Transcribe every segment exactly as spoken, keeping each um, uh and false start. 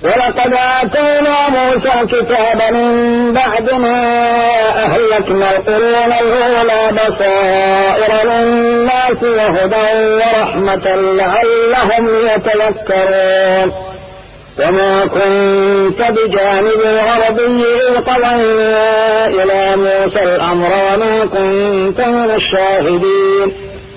ولقد آتينا موسى الكتاب من بعد ما أهلكنا القرون الأولى بصائر للناس وهدى ورحمة لعلهم يتذكرون وما كنت بجانب الغربي إذ قضينا إلى موسى الأمر وما كنت من الشاهدين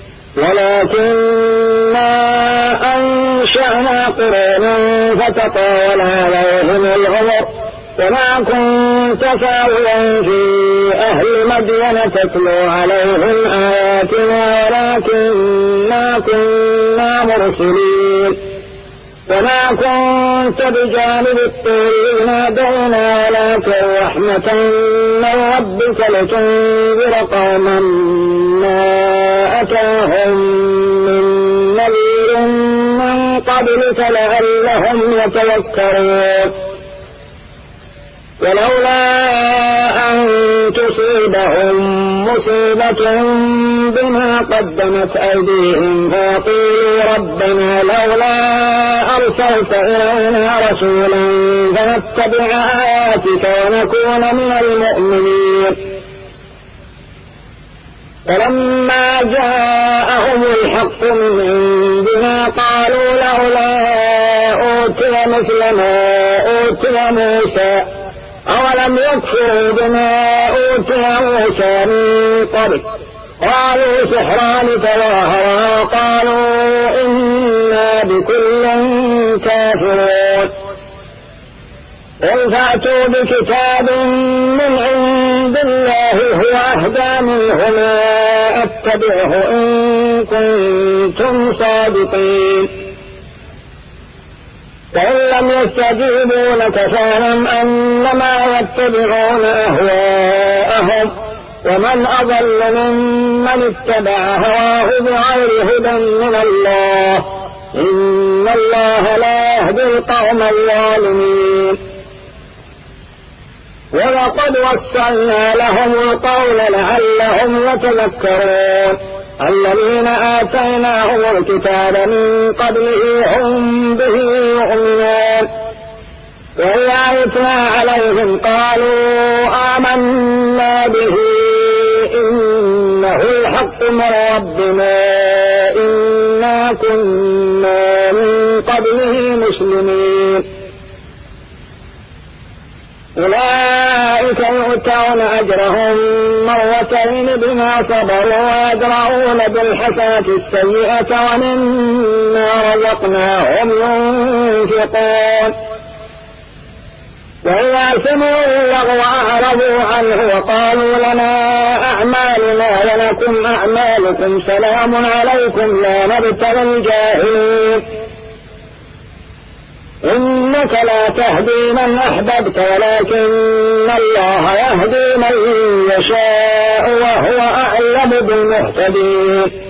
ولكننا أنشأنا قرونا فتطاول عليهم العمر وما كنت ساويا في أهل مدين تتلو عليهم آياتنا ولكننا كنا مرسلين وما كنت بجانب الطور نادينا ولكن رحمة من ربك لتنذر قوما ما أتاهم من نذير من قبلك لعلهم يتذكرون ولولا أن تصيبهم مصيبة بما قدمت أيديهم فيقولوا ربنا لولا أرسلت إلينا رسولا فنتبع آياتك ونكون من المؤمنين فلما جاءهم الحق من عندنا قالوا لولا أوتي مثل ما أوتي موسى أولم يكفروا بما أوتي موسى من قبل قالوا سحران تظاهرا قالوا إنا بكل كافرون قل فأتوا بكتاب من عند الله هو أهدى منهما أتبعه إن كنتم صادقين فإن لم يستجيبوا لك فاعلم أنما يتبعون أهواءهم ومن أضل ممن اتبع هواه بغير هدى من الله إن الله لا يهدي القوم الظالمين ولقد وصلنا لهم القول لعلهم يتذكرون الذين آتيناهم الكتاب من قبله هم به يؤمنون وإذا يتلى عليهم قالوا آمنا به إنه الحق من ربنا إنا كنا من قبله مسلمين أولئك يؤتون أجرهم مرتين بما صبروا ويدرؤون بالحسنة السيئة ومما رزقناهم ينفقون وإذا سمعوا اللغو أعرضوا عنه وقالوا لنا أعمالنا ولكم أعمالكم سلام عليكم لا نبتغي الجاهلين إنك لا تهدي من أحببت ولكن الله يهدي من يشاء وهو أعلم بالمهتدين